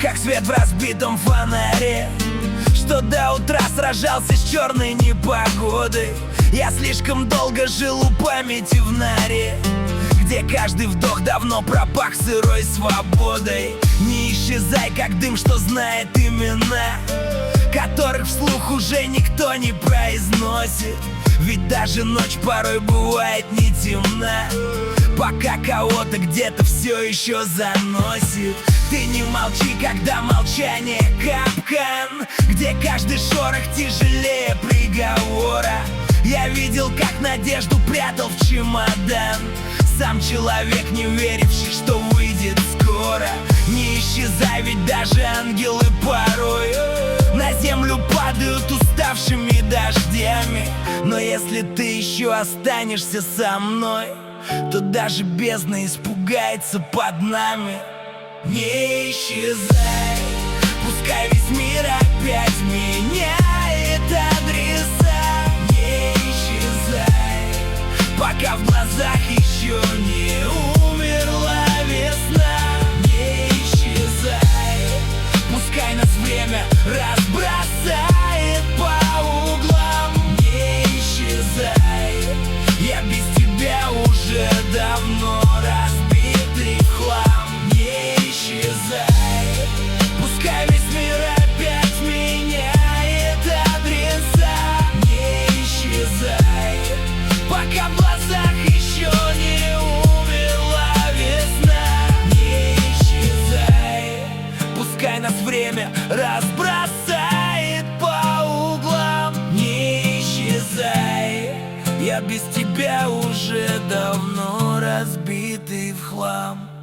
как свет в разбитом фонаре, что до утра сражался с черной непогодой. Я слишком долго жил у памяти в норе, где каждый вдох давно пропах сырой свободой. Не исчезай, как дым, что знает имена, которых вслух уже никто не произносит. Ведь даже ночь порой бывает не темна, пока кого-то где-то все еще заносит. Ты не молчи, когда молчание капкан, где каждый шорох тяжелее приговора. Я видел, как надежду прятал в чемодан сам человек, не веривший, что выйдет скоро. Не исчезай, ведь даже ангелы порой на землю падают уставшими дождями. Но если ты еще останешься со мной, то даже бездна испугается под нами. Не исчезай, пускай весь мир опять меняет адреса. Не исчезай, пока в глазах еще не умерла весна. Не исчезай, пускай нас время разбросает по углам. Не исчезай, я без тебя уже давно разбитый в хлам. Не исчезай, пускай весь мир опять меняет адреса. Не исчезай, пока в глазах еще не умерла весна. Не исчезай, пускай нас время разбросает по углам. Не исчезай, я без тебя уже давно разбитый в хлам.